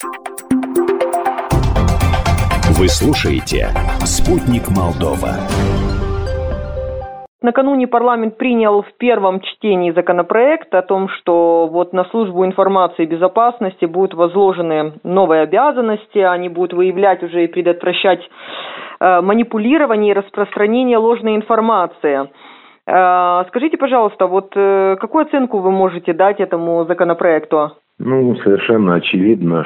Вы слушаете «Спутник Молдова». Накануне парламент принял в первом чтении законопроект о том, что вот на службу информации и безопасности будут возложены новые обязанности, они будут выявлять уже и предотвращать манипулирование и распространение ложной информации. Скажите, пожалуйста, вот какую оценку вы можете дать этому законопроекту? Совершенно очевидно,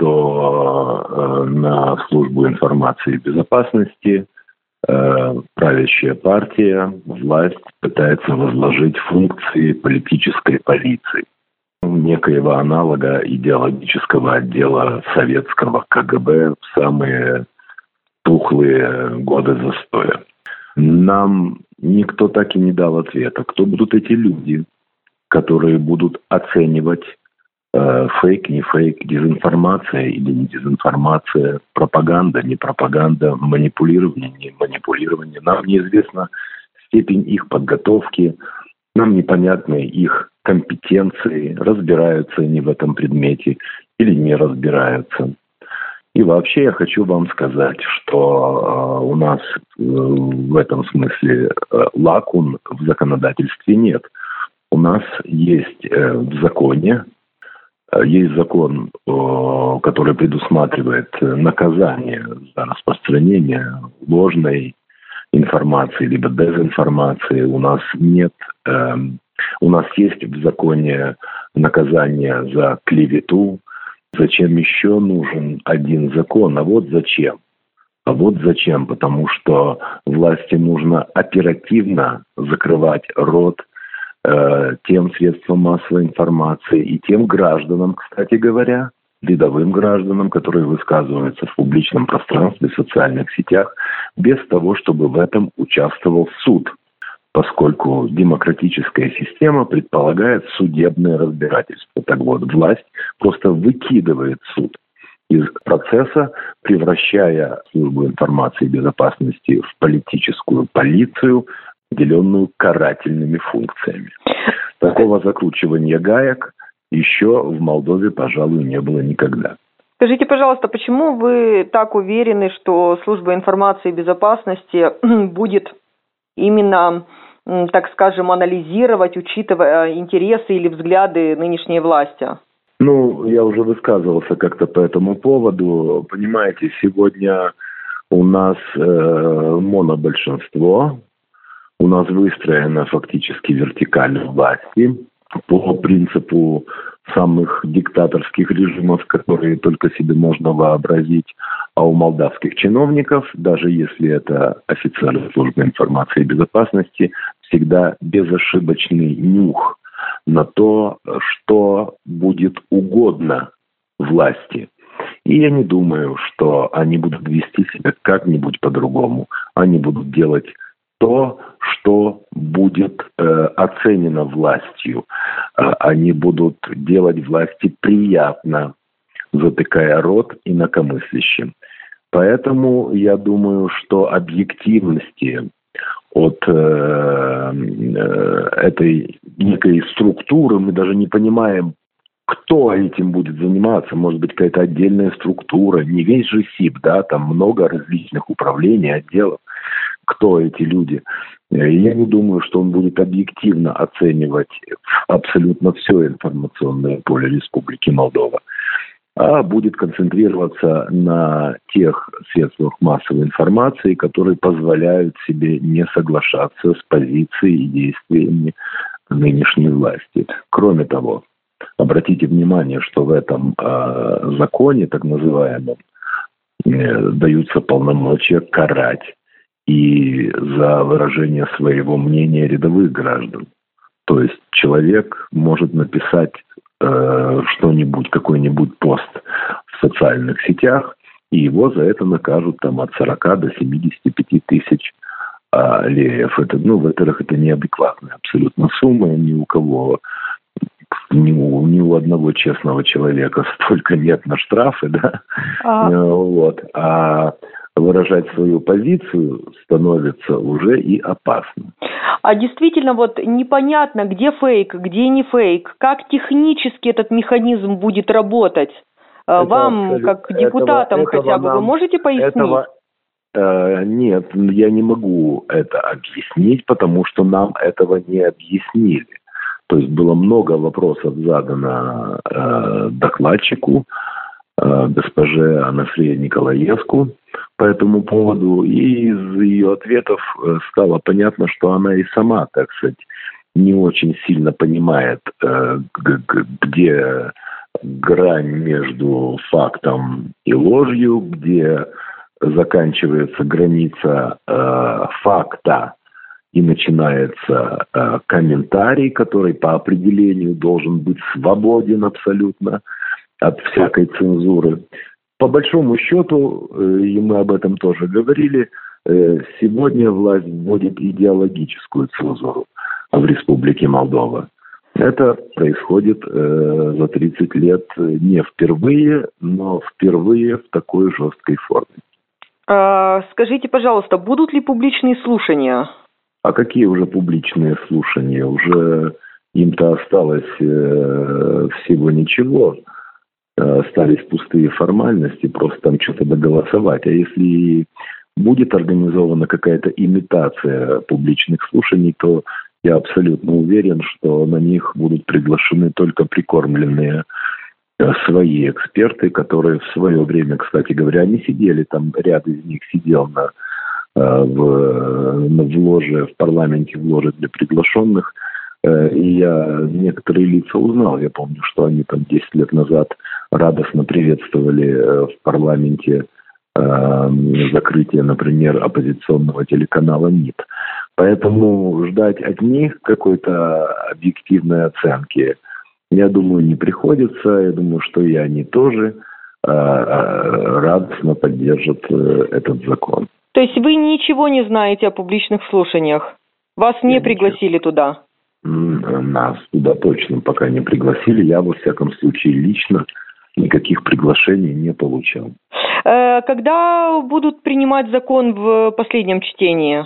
что на службу информации и безопасности правящая партия, власть пытается возложить функции политической полиции, некоего аналога идеологического отдела советского КГБ в самые тухлые годы застоя. Нам никто так и не дал ответа, кто будут эти люди, которые будут оценивать фейк, не фейк, дезинформация или не дезинформация, пропаганда, не пропаганда, манипулирование, не манипулирование. Нам неизвестна степень их подготовки, нам непонятны их компетенции, разбираются они в этом предмете или не разбираются. И вообще я хочу вам сказать, что у нас в этом смысле лакун в законодательстве нет. У нас есть в законе, есть закон, который предусматривает наказание за распространение ложной информации либо дезинформации. У нас нет, у нас есть в законе наказание за клевету. Зачем еще нужен один закон? А вот зачем? Потому что власти нужно оперативно закрывать рот тем средствам массовой информации и тем гражданам, кстати говоря, рядовым гражданам, которые высказываются в публичном пространстве, в социальных сетях, без того, чтобы в этом участвовал суд, поскольку демократическая система предполагает судебное разбирательство. Так вот, власть просто выкидывает суд из процесса, превращая службу информации и безопасности в политическую полицию, наделенную карательными функциями. Такого закручивания гаек еще в Молдове, пожалуй, не было никогда. Скажите, пожалуйста, почему вы так уверены, что служба информации и безопасности будет именно, так скажем, анализировать, учитывая интересы или взгляды нынешней власти? Я уже высказывался как-то по этому поводу. Понимаете, сегодня у нас монобольшинство. У нас выстроена фактически вертикаль власти по принципу самых диктаторских режимов, которые только себе можно вообразить. А у молдавских чиновников, даже если это офицеры службы информации и безопасности, всегда безошибочный нюх на то, что будет угодно власти. И я не думаю, что они будут вести себя как-нибудь по-другому. Они будут делать то, что будет оценено властью. Они будут делать власти приятно, затыкая рот инакомыслящим. Поэтому я думаю, что объективности от этой некой структуры мы даже не понимаем, кто этим будет заниматься. Может быть, какая-то отдельная структура, не весь же СИБ, да, там много различных управлений, отделов. Кто эти люди? Я не думаю, что он будет объективно оценивать абсолютно все информационное поле Республики Молдова, а будет концентрироваться на тех средствах массовой информации, которые позволяют себе не соглашаться с позицией и действиями нынешней власти. Кроме того, обратите внимание, что в этом законе, так называемом, даются полномочия карать и за выражение своего мнения рядовых граждан. То есть человек может написать что-нибудь, какой-нибудь пост в социальных сетях, и его за это накажут от 40 до 75 тысяч леев. Это, во-первых, это неадекватная абсолютно сумма, ни у одного честного человека столько нет на штрафы, да? А выражать свою позицию становится уже и опасно. А действительно, непонятно, где фейк, где не фейк, как технически этот механизм будет работать. Вам, как депутатам хотя бы, вы можете пояснить? Нет, я не могу это объяснить, потому что нам этого не объяснили. То есть было много вопросов задано докладчику, госпоже Анафрее Николаевску по этому поводу, и из ее ответов стало понятно, что она и сама, так сказать, не очень сильно понимает, где грань между фактом и ложью, где заканчивается граница факта и начинается комментарий, который по определению должен быть свободен абсолютно от всякой цензуры. По большому счету, и мы об этом тоже говорили, сегодня власть вводит идеологическую цензуру в Республике Молдова. Это происходит за 30 лет не впервые, но впервые в такой жесткой форме. Скажите, пожалуйста, будут ли публичные слушания? А какие уже публичные слушания? Уже им-то осталось всего ничего. Остались пустые формальности, просто там что-то доголосовать. А если будет организована какая-то имитация публичных слушаний, то я абсолютно уверен, что на них будут приглашены только прикормленные свои эксперты, которые в свое время, кстати говоря, они сидели, там ряд из них сидел в ложе, в парламенте, в ложе для приглашенных, и я некоторые лица узнал. Я помню, что они там 10 лет назад радостно приветствовали в парламенте закрытие, например, оппозиционного телеканала НИТ. Поэтому ждать от них какой-то объективной оценки, я думаю, не приходится. Я думаю, что и они тоже радостно поддержат этот закон. То есть вы ничего не знаете о публичных слушаниях? Вас не пригласили туда? Нас туда точно пока не пригласили. Я, во всяком случае, лично никаких приглашений не получал. Когда будут принимать закон в последнем чтении?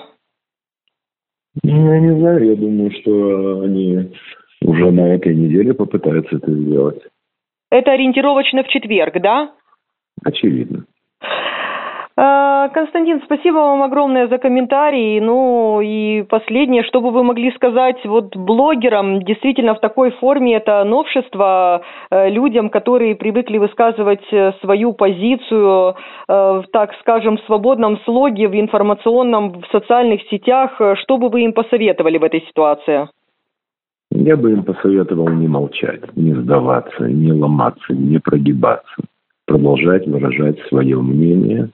Я не знаю. Я думаю, что они уже на этой неделе попытаются это сделать. Это ориентировочно в четверг, да? Очевидно. Константин, спасибо вам огромное за комментарий. Ну и последнее, что бы вы могли сказать вот блогерам, действительно в такой форме это новшество, людям, которые привыкли высказывать свою позицию, так скажем, в свободном слоге, в информационном, в социальных сетях. Что бы вы им посоветовали в этой ситуации? Я бы им посоветовал не молчать, не сдаваться, не ломаться, не прогибаться, продолжать выражать свое мнение,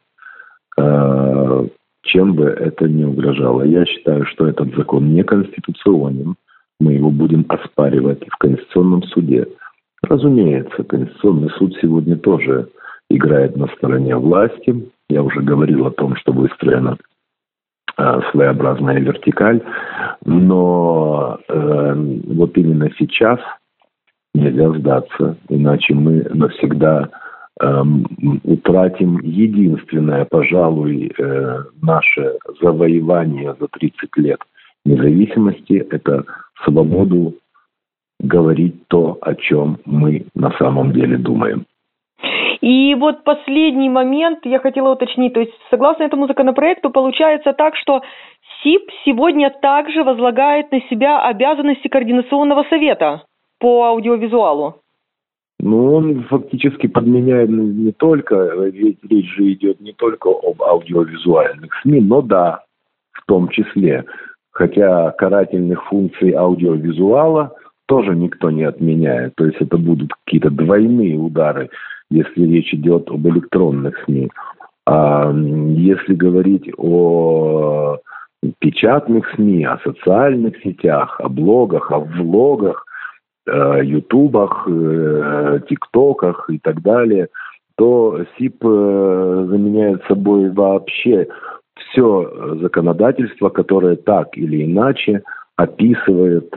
чем бы это ни угрожало. Я считаю, что этот закон неконституционен. Мы его будем оспаривать в Конституционном суде. Разумеется, Конституционный суд сегодня тоже играет на стороне власти. Я уже говорил о том, что выстроена своеобразная вертикаль. Но вот именно сейчас нельзя сдаться, иначе мы навсегда утратим единственное, пожалуй, наше завоевание за 30 лет независимости, это свободу говорить то, о чем мы на самом деле думаем. И вот последний момент я хотела уточнить, то есть согласно этому законопроекту получается так, что СИП сегодня также возлагает на себя обязанности Координационного совета по аудиовизуалу. Ну, он фактически подменяет не только, ведь речь же идет не только об аудиовизуальных СМИ, но да, в том числе. Хотя карательных функций аудиовизуала тоже никто не отменяет. То есть это будут какие-то двойные удары, если речь идет об электронных СМИ. А если говорить о печатных СМИ, о социальных сетях, о блогах, о влогах, ютубах, тиктоках и так далее, то СИП заменяет собой вообще все законодательство, которое так или иначе описывает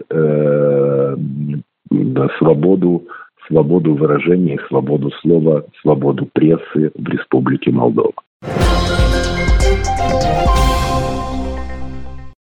свободу выражения, свободу слова, свободу прессы в Республике Молдова.